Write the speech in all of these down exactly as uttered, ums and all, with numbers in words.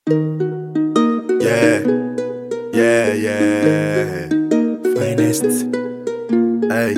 Yeah, yeah, yeah. Finest. Hey.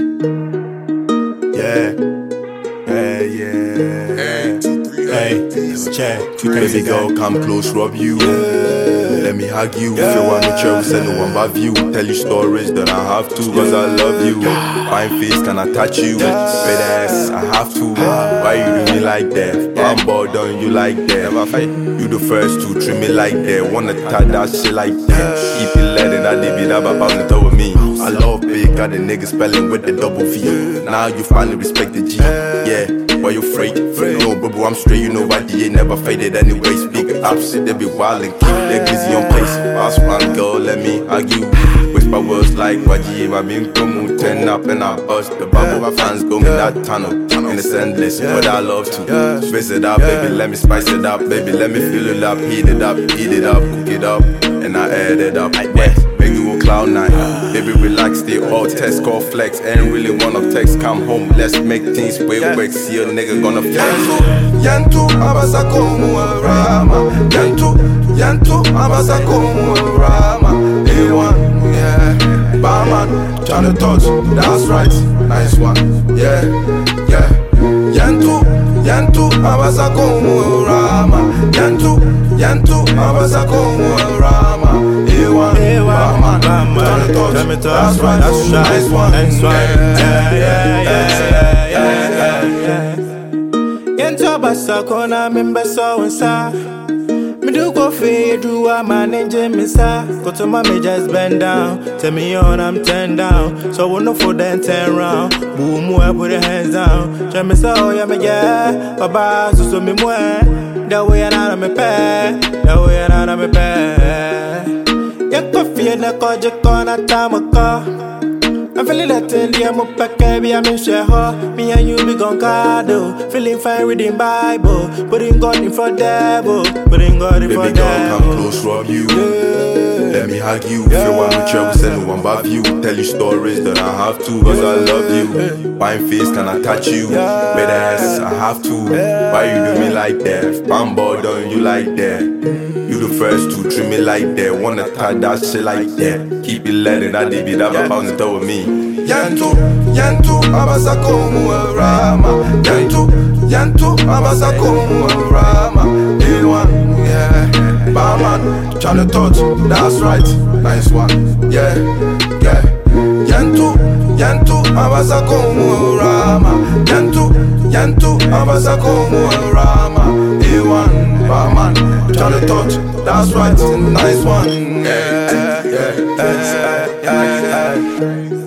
Yeah. Hey, yeah. Hey, check. Baby girl, come close, rub you. Let me hug you. Feel I'm with you, say no one but you. Tell you stories that I have to, cause I love you. Fine face, can I touch you? Fat ass, I have to. Why you do me like that? I'm bored on you like that. You the first to treat me like that. Wanna tie that shit like that. Keep it letting that they be that about to throw with me. I love big, got the niggas spelling with the double V. Now you finally respect the G. Yeah, why you afraid? No, bro, I'm straight, you know why they ain't never faded anyway. Speak up, shit, they be wild and keep their busy on place. Boss man, girl, let me argue. Whisper words like Waji, I been promo, ten up and I bust the bubble. Fans go in that tunnel, and it's endless, but I love to. Space it up, baby, let me spice it up, baby, let me fill it up, heat it up, eat it up, cook it up, and I add it up. Yeah. Cloud nine, baby relax, stay all test, call flex, ain't really wanna text, come home, let's make things way quick, see a nigga gonna flex. Yantu, abasa komu rama, Yantu, Yantu, abasa komu rama, A one, yeah, barman, tryna touch, that's right, nice one, yeah, yeah, Yantu, Yantu, abasa komu rama, Yantu, Yantu, abasa komu rama, A one, barman, tryna touch, that's right, that's nice one, nice one, yeah, yeah, yeah, yeah, yeah, yeah. Yantu abasa kona mimbeso unsa. Me do go fade, do a manage me sa. Go to my me just bend down. Tell me on, I'm ten down. So we no for then ten round. Boom, I put your hands down. Tell me so, yeah, me yeah. Baba, so so me mwe. That way I know me pay. That way I know me pay. Ya coffee and a call, you gonna time a car. I'm feeling that till I'm up back, baby, I'm in share. Me and you be gon' cuddle. Feeling fine reading Bible. Putting God in for devil. Putting God in for devil. Baby girl, come close, rub you. Let me hug you. Feel I'm with you, say no one but you. Tell you stories that I have to, cause I love you. Fine face, can I touch you? Bad ass, I have to. Why you do me like that? I'm bored on you like that. You the first to treat me like that. Wanna tie that shit like that. Keep it letting that they be that about to throw with me. Yantu, Yantu, abasa komu rama, Yantu, Yantu, abasa komu rama, A one, yeah, barman, tryna touch, that's right, nice one, yeah, yeah, Yantu, Yantu, abasa komu rama, Yantu, Yantu, abasa komu rama, A one, barman, tryna touch, that's right, nice one, yeah, yeah, yeah, yeah, yeah, yeah.